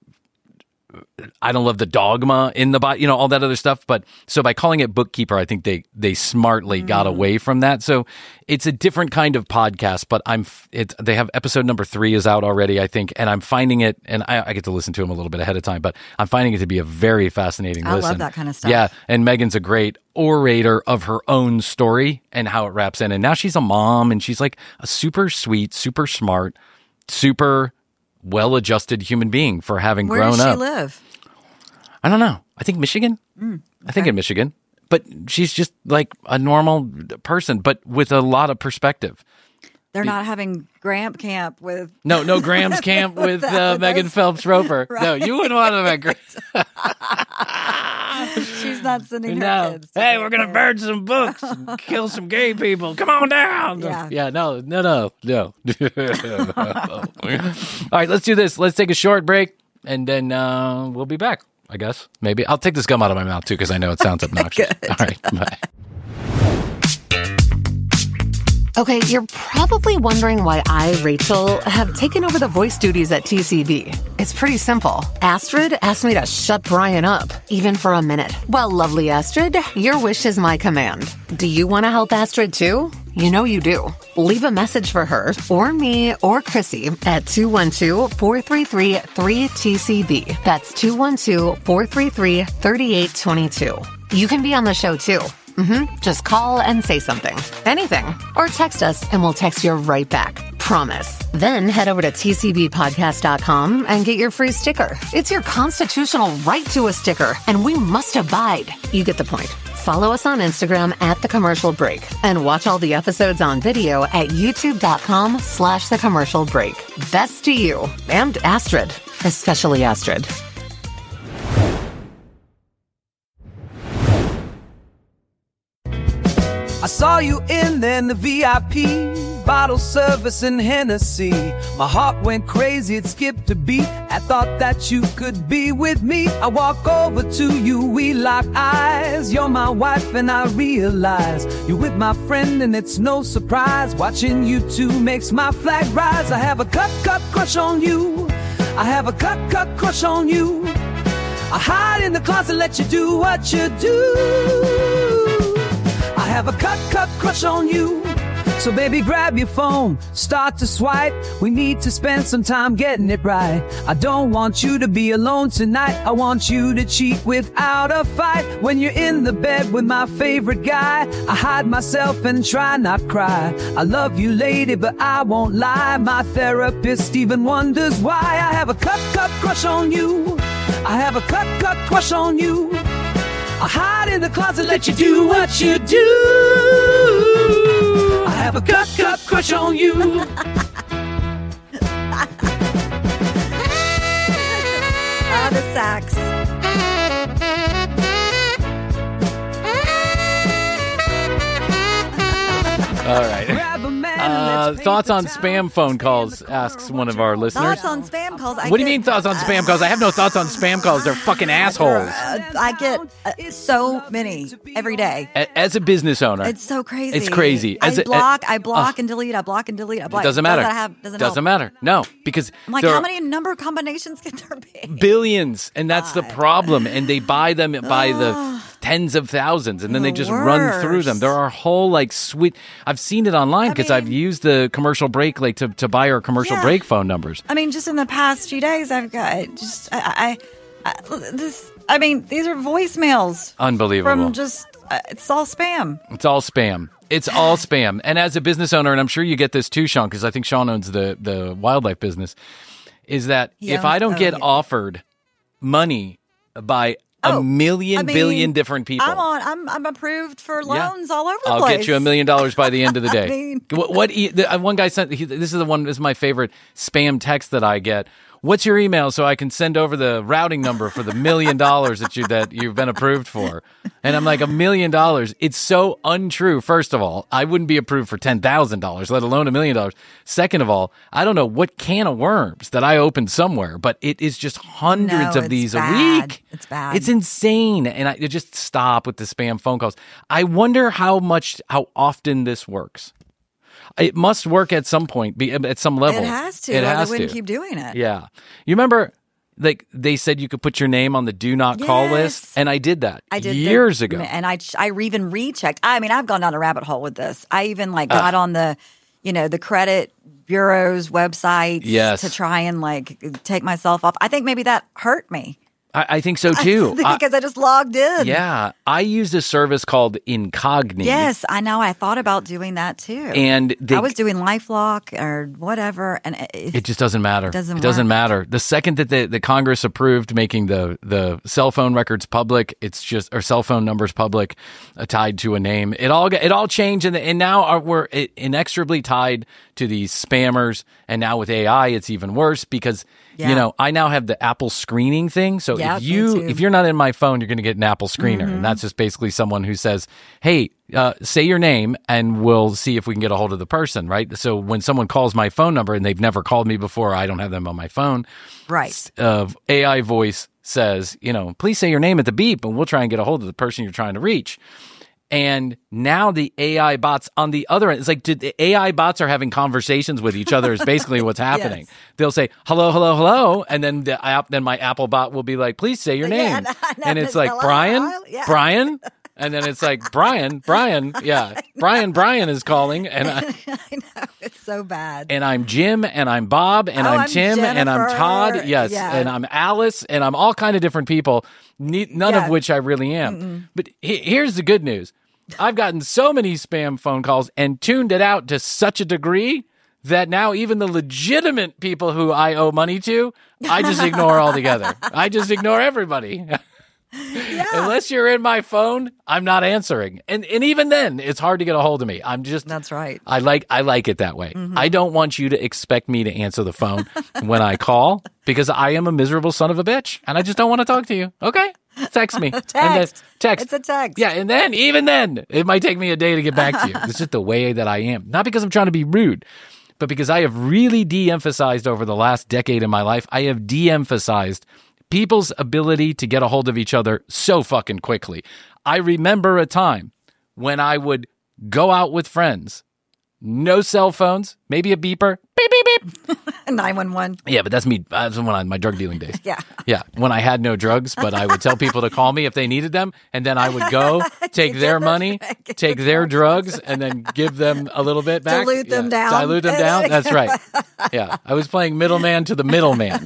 I don't love the dogma in the Bible, you know, all that other stuff. But so by calling it Bookkeeper, I think they they smartly got away from that. So it's a different kind of podcast. But I'm it's they have episode number three is out already, I think, and I'm finding it, and I, I get to listen to them a little bit ahead of time. But I'm finding it to be a very fascinating I love listen. that kind of stuff. Yeah, and Megan's a great orator of her own story and how it wraps in. And now she's a mom, and she's like a super sweet, super smart, super well-adjusted human being for having Where grown does she up. live? I don't know. I think Michigan. Mm, I think in Michigan. But she's just like a normal person, but with a lot of perspective. They're not having Gramp Camp with... No, no Graham's Camp with uh, Megan Phelps Roper. Right. No, you wouldn't want them at Graham's. She's not sending her No. kids. to Hey, Gramp we're going to Camp. burn some books and kill some gay people. Come on down. Yeah. Yeah, no, no, no, no. All right, let's do this. Let's take a short break, and then uh, we'll be back, I guess. Maybe. I'll take this gum out of my mouth, too, because I know it sounds obnoxious. All right, bye. Okay, you're probably wondering why I, Rachel, have taken over the voice duties at T C B. It's pretty simple. Astrid asked me to shut Brian up, even for a minute. Well, lovely Astrid, your wish is my command. Do you want to help Astrid too? You know you do. Leave a message for her, or me, or Chrissy at two one two, four three three, three T C B. That's two one two, four three three, three eight two two. You can be on the show too. Mm-hmm. Just call and say something. Anything. Or text us and we'll text you right back. Promise. Then head over to T C B podcast dot com and get your free sticker. It's your constitutional right to a sticker, and we must abide. You get the point. Follow us on Instagram at The Commercial Break and watch all the episodes on video at youtube.com slash The Commercial Break. Best to you and Astrid, especially Astrid. I saw you in there in the V I P, bottle service and Hennessy. My heart went crazy, it skipped a beat. I thought that you could be with me. I walk over to you, we lock eyes. You're my wife and I realize you're with my friend and it's no surprise. Watching you two makes my flag rise. I have a cut, cut crush on you. I have a cut, cut crush on you. I hide in the closet, let you do what you do. I have a cut, cut crush on you. So baby, grab your phone, start to swipe. We need to spend some time getting it right. I don't want you to be alone tonight. I want you to cheat without a fight. When you're in the bed with my favorite guy, I hide myself and try not cry. I love you, lady, but I won't lie. My therapist even wonders why. I have a cut, cut crush on you. I have a cut, cut crush on you. I hide in the closet, let you do what you do. I have a cut, cut crush on you. Ah, the sax. All right. Grab a man and Uh, let's thoughts paint on the town. spam phone calls, Stand in the corner, asks one of our watch listeners. Thoughts on spam calls. I What do you get- mean thoughts on spam calls? I have no thoughts on spam calls. They're fucking assholes. Uh, I get uh, so many every day. A- As a business owner, It's so crazy. It's crazy. As I a- block, a- I block Ugh. and delete. I block and delete. I block. it doesn't matter. Does that have, doesn't doesn't help. matter. No, because I'm like, there how are many number combinations can there be? billions, and that's the problem. And they buy them by the tens of thousands, and then they The just run through them. worst. There are whole like sweet. I've seen it online because I've mean- used the commercial break like to, to buy our commercial Yeah. break phone numbers. I mean, just in the past few days, I've got just I, I, I this. I mean, these are voicemails Unbelievable. from just. Uh, it's all spam. It's all spam. It's all spam. And as a business owner, and I'm sure you get this too, Sean, because I think Sean owns the, the wildlife business, is that He if owns- I don't oh, get yeah. offered money by a Oh, million I mean, billion different people, I'm on. I'm I'm approved for Yeah. loans all over the I'll place. get you a million dollars by the end of the day. I mean- what, what e- the, uh, one guy sent? He, this is the one. This is my favorite spam text that I get. What's your email so I can send over the routing number for the million dollars that you that you've been approved for? And I'm like, a million dollars? It's so untrue. First of all, I wouldn't be approved for ten thousand dollars, let alone a million dollars. Second of all, I don't know what can of worms that I opened somewhere, but it is just hundreds No, of it's these bad. a week. It's bad. It's insane. And I just stop with the spam phone calls. I wonder how much, how often this works. It must work at some point, be at some level. It has to. It or has they wouldn't to. keep doing it. Yeah. You remember, like they said, you could put your name on the do not call Yes. list, and I did that. I did years the, ago. and I I even rechecked. I mean, I've gone down a rabbit hole with this. I even like Ah. got on the, you know, the credit bureau's websites Yes. to try and like take myself off. I think maybe that hurt me. I, I think so too. I- because I, just logged in. yeah, I used a service called Incogni. Yes, I know. I thought about doing that too. And they, I was doing LifeLock or whatever, and it, it just doesn't matter. doesn't it doesn't work. matter. The second that the, the Congress approved making the the cell phone records public, it's just or cell phone numbers public, uh, tied to a name. It all it all changed, and and now are, we're inexorably tied to these spammers. And now with A I, it's even worse because. Yeah. You know, I now have the Apple screening thing. So Yeah, if me you too. if you're not in my phone, you're going to get an Apple screener, Mm-hmm. and that's just basically someone who says, "Hey, uh, say your name, and we'll see if we can get a hold of the person." Right. So when someone calls my phone number and they've never called me before, I don't have them on my phone. right. Uh, A I voice says, you know, please say your name at the beep, and we'll try and get a hold of the person you're trying to reach. And now the A I bots on the other end, it's like did the A I bots are having conversations with each other is basically what's happening. Yes. They'll say, hello, hello, hello. And then the app, then my Apple bot will be like, please say your Yeah, name. I know, And it's it's like, hello, Brian, hello, yeah. Brian. And then it's like, Brian, Brian. Yeah. Brian, Brian is calling. And I, I know. It's so bad. and I'm Jim, and I'm Bob, and Oh, I'm I'm Tim, and I'm Jennifer. Todd. Yes, Yeah. and I'm Alice, and I'm all kind of different people. Ne- none Yeah. of which I really am. But he- here's the good news: I've gotten so many spam phone calls and tuned it out to such a degree that now even the legitimate people who I owe money to, I just ignore altogether. I just ignore everybody. Unless you're in my phone, I'm not answering. And and even then, it's hard to get a hold of me. I'm just That's right. I like I like it that way. I don't want you to expect me to answer the phone when I call because I am a miserable son of a bitch and I just don't want to talk to you. Okay? Text me. Text. And then, text. It's a text. Yeah, and then even then, it might take me a day to get back to you. It's just the way that I am. Not because I'm trying to be rude, but because I have really de-emphasized over the last decade in my life, I have de-emphasized people's ability to get a hold of each other so fucking quickly. I remember a time when I would go out with friends, no cell phones, maybe a beeper, beep, beep, beep. nine one one. Yeah, but that's me. That's when I my drug dealing days. Yeah. Yeah, when I had no drugs, but I would tell people to call me if they needed them, and then I would go take their money, take their drugs, and then give them a little bit back. Dilute them Yeah, down. Dilute them down. That's right. Yeah, I was playing middleman to the middleman.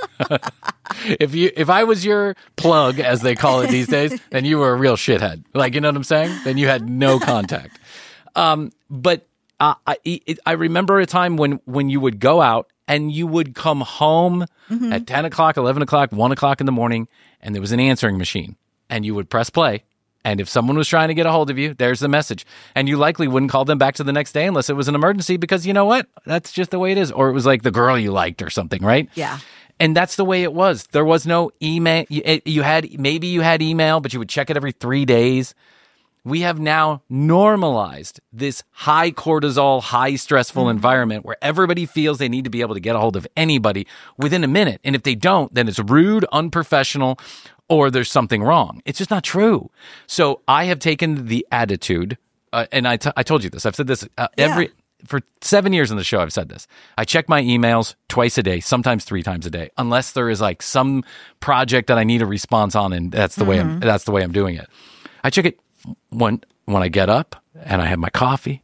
If you, if I was your plug, as they call it these days, then you were a real shithead. Like, you know what I'm saying? Then you had no contact. Um, but uh, I, it, I remember a time when, when you would go out and you would come home Mm-hmm. at ten o'clock, eleven o'clock, one o'clock in the morning, and there was an answering machine, and you would press play. And if someone was trying to get a hold of you, there's the message. And you likely wouldn't call them back to the next day unless it was an emergency because you know what? That's just the way it is. Or it was like the girl you liked or something, right? Yeah. And that's the way it was. There was no email. You, you had, maybe you had email, but you would check it every three days. We have now normalized this high cortisol, high stressful Mm-hmm. environment where everybody feels they need to be able to get a hold of anybody within a minute. And if they don't, then it's rude, unprofessional, or there's something wrong. It's just not true. So I have taken the attitude, uh, and I, t- I told you this, I've said this uh, every, Yeah. for seven years on the show, I've said this. I check my emails twice a day, sometimes three times a day, unless there is like some project that I need a response on, and that's the way I'm, that's the way I'm doing it. I check it when when I get up and I have my coffee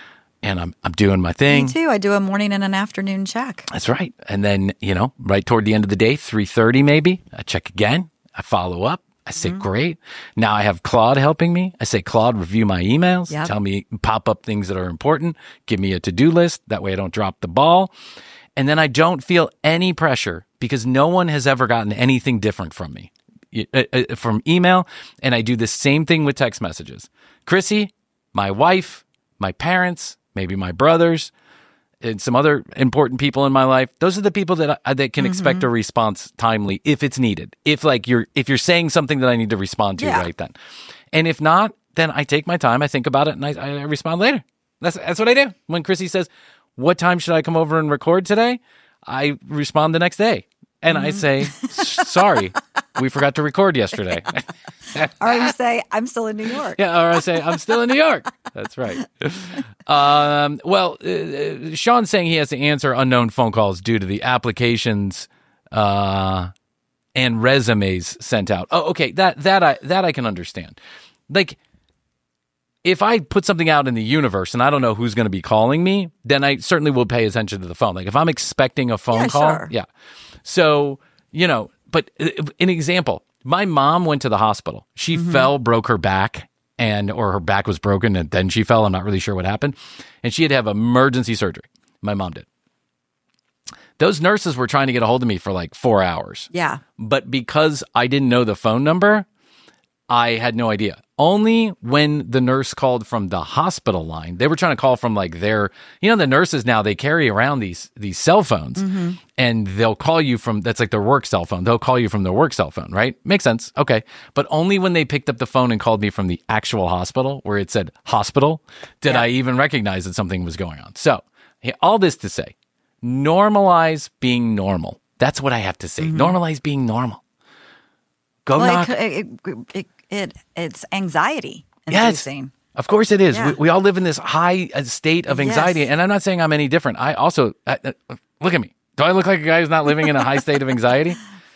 and I'm I'm doing my thing. Me too. I do a morning and an afternoon check. That's right. And then, you know, right toward the end of the day, three thirty maybe, I check again. I follow up. I say, great. Now I have Claude helping me. I say, Claude, review my emails. Yep. Tell me, pop up things that are important. Give me a to-do list. That way I don't drop the ball. And then I don't feel any pressure because no one has ever gotten anything different from me, uh, uh, from email. And I do the same thing with text messages. Chrissy, my wife, my parents, maybe my brothers, and some other important people in my life. Those are the people that I, that can expect a response timely if it's needed. If like you're if you're saying something that I need to respond to Yeah. right then, and if not, then I take my time. I think about it and I, I respond later. That's that's what I do. When Chrissy says, "What time should I come over and record today?" I respond the next day, and I say, "Sorry, we forgot to record yesterday." Or you say, I'm still in New York. Yeah, or I say, I'm still in New York. That's right. Um, well, uh, Sean's saying he has to answer unknown phone calls due to the applications uh, and resumes sent out. Oh, okay. That that I that I can understand. Like, if I put something out in the universe and I don't know who's going to be calling me, then I certainly will pay attention to the phone. Like, if I'm expecting a phone Yeah, call, sure. yeah. So, you know, but uh, an example, my mom went to the hospital. She Mm-hmm. fell, broke her back, and or her back was broken, and then she fell. I'm not really sure what happened. And she had to have emergency surgery. My mom did. Those nurses were trying to get a hold of me for like four hours. Yeah. But because I didn't know the phone number, I had no idea. Only when the nurse called from the hospital line, they were trying to call from like their, you know, the nurses now, they carry around these these cell phones Mm-hmm. and they'll call you from, that's like their work cell phone. They'll call you from their work cell phone, right? Makes sense. Okay. But only when they picked up the phone and called me from the actual hospital where it said hospital, did Yeah. I even recognize that something was going on. So hey, all this to say, normalize being normal. That's what I have to say. Normalize being normal. Go Mm-hmm. Well, knock. it, it, it, it, it's anxiety Yes, inducing. of course it is. Yeah. We, we all live in this high uh, state of anxiety, Yes. and I'm not saying I'm any different. I also uh, uh, look at me. Do I look like a guy who's not living in a high state of anxiety?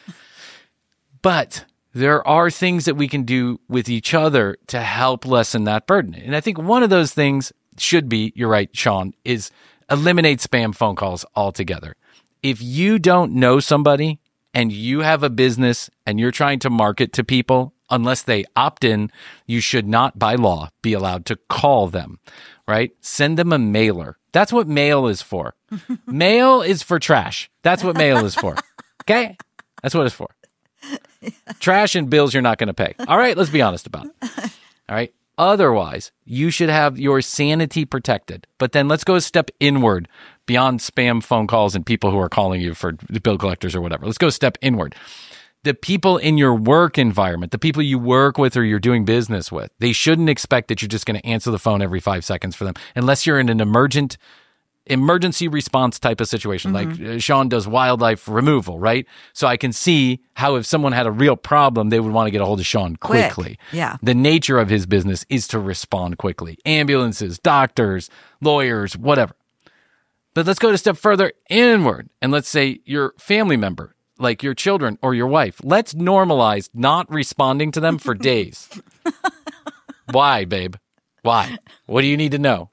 But there are things that we can do with each other to help lessen that burden. And I think one of those things should be, you're right, Sean, is eliminate spam phone calls altogether. If you don't know somebody and you have a business and you're trying to market to people, unless they opt in, you should not by law be allowed to call them, right? Send them a mailer. That's what mail is for. Mail is for trash. That's what mail is for. Okay? That's what it's for. Trash and bills you're not going to pay. All right, let's be honest about it. All right. Otherwise, you should have your sanity protected. But then let's go a step inward beyond spam phone calls and people who are calling you for bill collectors or whatever. Let's go a step inward. The people in your work environment, the people you work with or you're doing business with, they shouldn't expect that you're just going to answer the phone every five seconds for them unless you're in an emergent emergency response type of situation. Like uh, Sean does wildlife removal, right? So I can see how if someone had a real problem, they would want to get a hold of Sean Quick. quickly. Yeah. The nature of his business is to respond quickly. Ambulances, doctors, lawyers, whatever. But let's go a step further inward. And let's say your family member, like your children or your wife. Let's normalize not responding to them for days. Why, babe? Why? What do you need to know?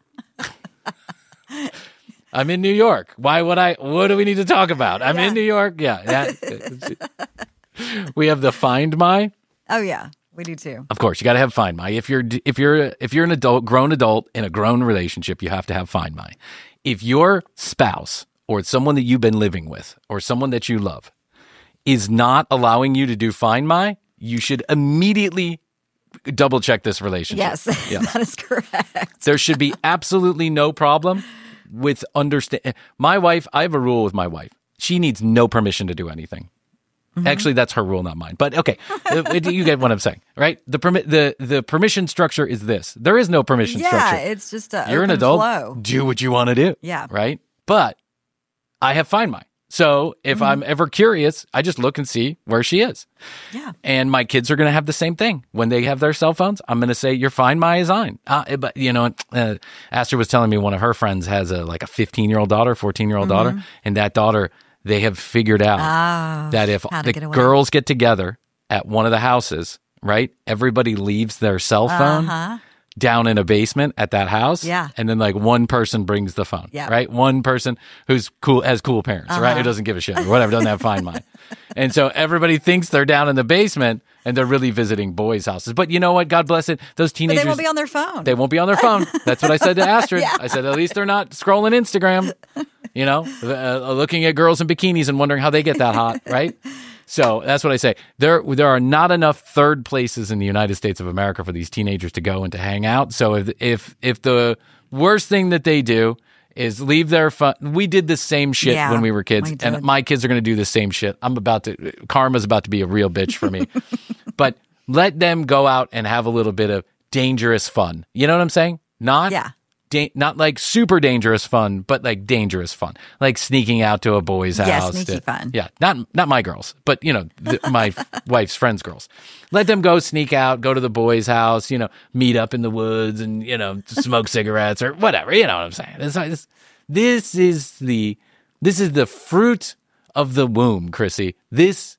I'm in New York. Why would I? What do we need to talk about? I'm in New York. Yeah. yeah. We have the Find My. Oh yeah, we do too. Of course, you got to have Find My. If you're if you're if you're an adult, grown adult in a grown relationship, you have to have Find My. If your spouse or someone that you've been living with or someone that you love is not allowing you to do Find My, you should immediately double check this relationship. Yes, Yes. that is correct. There should be absolutely no problem with understand. My wife, I have a rule with my wife. She needs no permission to do anything. Mm-hmm. Actually, that's her rule, not mine. But okay, you get what I'm saying, right? The permit, the the permission structure is this. There is no permission Yeah, structure. it's just a You're an open adult. flow. Do what you want to do. Yeah. Right. But I have Find My. So if Mm-hmm. I'm ever curious, I just look and see where she is. Yeah. And my kids are going to have the same thing. When they have their cell phones, I'm going to say, your Find My is on. Uh, but, you know, uh, Aster was telling me one of her friends has a like a fifteen-year-old daughter, fourteen-year-old Mm-hmm. daughter. And that daughter, they have figured out Ah, that if how to the get away. girls get together at one of the houses, right, everybody leaves their cell phone Uh-huh. down in a basement at that house. Yeah. And then like one person brings the phone. Yeah. Right. One person who's cool, has cool parents, right? Who doesn't give a shit or whatever, doesn't have Find My. And so everybody thinks they're down in the basement and they're really visiting boys' houses. But you know what? God bless it. Those But teenagers. they won't be on their phone. They won't be on their phone. That's what I said to Astrid. Yeah. I said, at least they're not scrolling Instagram, you know, uh, looking at girls in bikinis and wondering how they get that hot, right? So that's what I say. There, there are not enough third places in the United States of America for these teenagers to go and to hang out. So if if if the worst thing that they do is leave their phone, we did the same shit Yeah, when we were kids, we and did. my kids are going to do the same shit. I'm about to. Karma's about to be a real bitch for me, but let them go out and have a little bit of dangerous fun. You know what I'm saying? Not Yeah. Da- not like super dangerous fun, but like dangerous fun, like sneaking out to a boy's Yeah, house. sneaky to- fun. Yeah, not not my girls, but you know, the, my wife's friends' girls. Let them go sneak out, go to the boy's house, you know, meet up in the woods, and you know, smoke cigarettes or whatever. You know what I'm saying? It's like this, this is the this is the fruit of the womb, Chrissy. This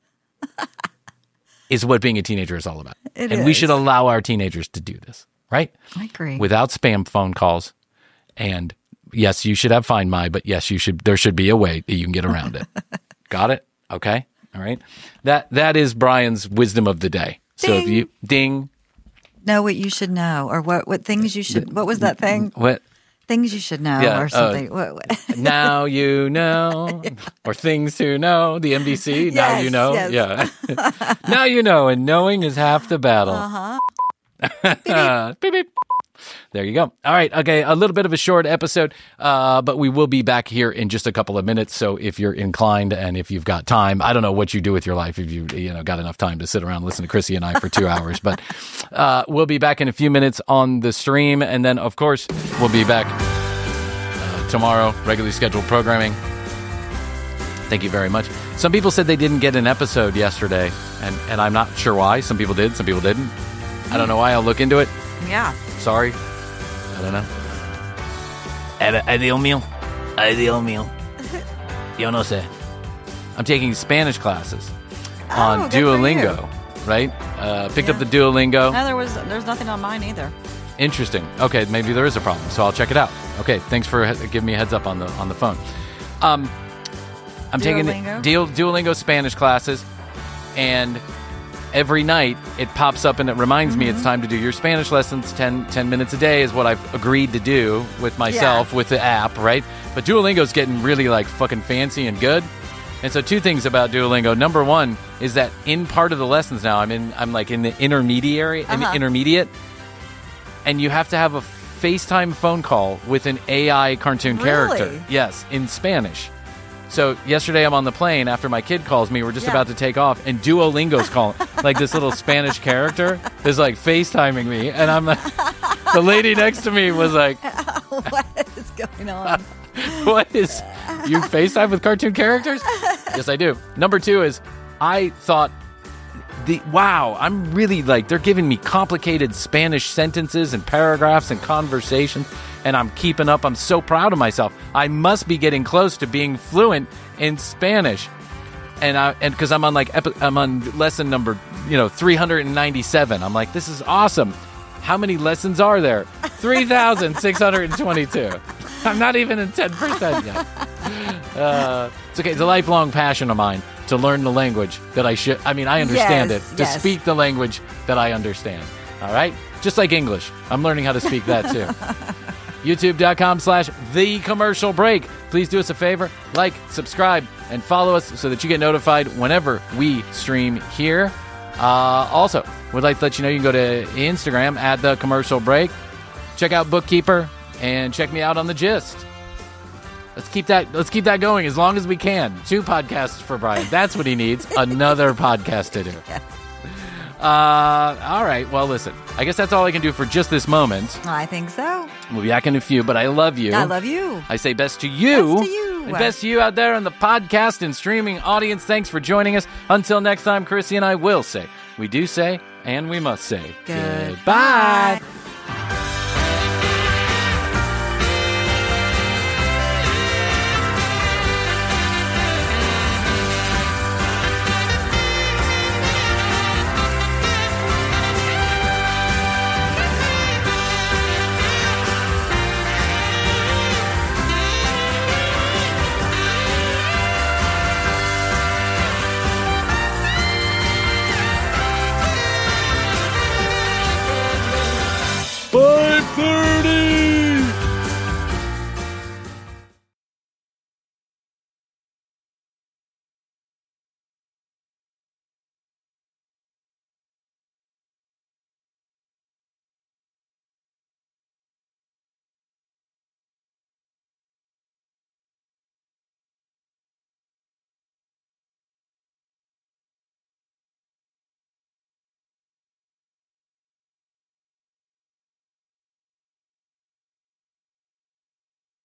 is what being a teenager is all about, It and we is. should allow our teenagers to do this, right? I agree. Without spam phone calls. And yes, you should have Find My, but yes, you should. There should be a way that you can get around it. Got it? Okay. All right. That that is Brian's wisdom of the day. So if Ding. you ding, Know what you should know, or what, what things you should. What was that thing? what Things you should know, Yeah, or uh, something. what, what? now you know, or things to know. The M D C. Now Yes, you know. yes. Yeah. Now you know, and knowing is half the battle. Uh-huh. beep, beep. There you go. All right. Okay. A little bit of a short episode, uh, but we will be back here in just a couple of minutes. So if you're inclined and if you've got time, I don't know what you do with your life if you you know got enough time to sit around and listen to Chrissy and I for two hours. But uh, we'll be back in a few minutes on the stream, and then of course we'll be back uh, tomorrow. Regularly scheduled programming. Thank you very much. Some people said they didn't get an episode yesterday, and and I'm not sure why. Some people did. Some people didn't. I don't know why. I'll look into it. Yeah. Sorry. I don't know. Ideal meal. Ideal meal. Yo no sé. I'm taking Spanish classes on Oh, good for Duolingo, right? Uh, picked up the Duolingo. No, there was. There's nothing on mine either. Interesting. Okay, maybe there is a problem, so I'll check it out. Okay, thanks for he- giving me a heads up on the on the phone. Um, I'm taking Duolingo? Duo- Duolingo Spanish classes, and every night it pops up and it reminds me it's time to do your Spanish lessons. ten, ten minutes a day is what I've agreed to do with myself Yeah. with the app, right? But Duolingo's getting really like fucking fancy and good. And so two things about Duolingo. Number one is that in part of the lessons now, I'm in I'm like in the intermediary in Uh-huh. intermediate, and you have to have a FaceTime phone call with an A I cartoon character. Really? Yes, in Spanish. So yesterday I'm on the plane after my kid calls me. We're just Yeah. about to take off, and Duolingo's calling. Like this little Spanish character is like FaceTiming me, and I'm like, the lady next to me was like, What is going on? "What is you FaceTime with cartoon characters?" Yes, I do. Number two is I thought the wow, I'm really like they're giving me complicated Spanish sentences and paragraphs and conversations. And I'm keeping up. I'm so proud of myself. I must be getting close to being fluent in Spanish, and I and because I'm on like epi- I'm on lesson number you know three hundred ninety-seven. I'm like, this is awesome. How many lessons are there? three thousand six hundred twenty-two. I'm not even in ten percent yet. Uh, it's okay. It's a lifelong passion of mine to learn the language that I should. I mean, I understand Yes, it. To yes. speak the language that I understand. All right, just like English, I'm learning how to speak that too. YouTube.com slash The Commercial Break. Please do us a favor, like, subscribe, and follow us so that you get notified whenever we stream here. Uh, also, we'd like to let you know you can go to Instagram at The Commercial Break. Check out Bookkeeper and check me out on The Gist. Let's keep that let's keep that going as long as we can. Two podcasts for Brian. That's what he needs. Another podcast to do. Uh, all right. Well, listen. I guess that's all I can do for just this moment. I think so. We'll be back in a few, but I love you. I love you. I say best to you. Best to you. And best to you out there in the podcast and streaming audience. Thanks for joining us. Until next time, Chrissy and I will say, we do say, and we must say, Goodbye. goodbye. five thirty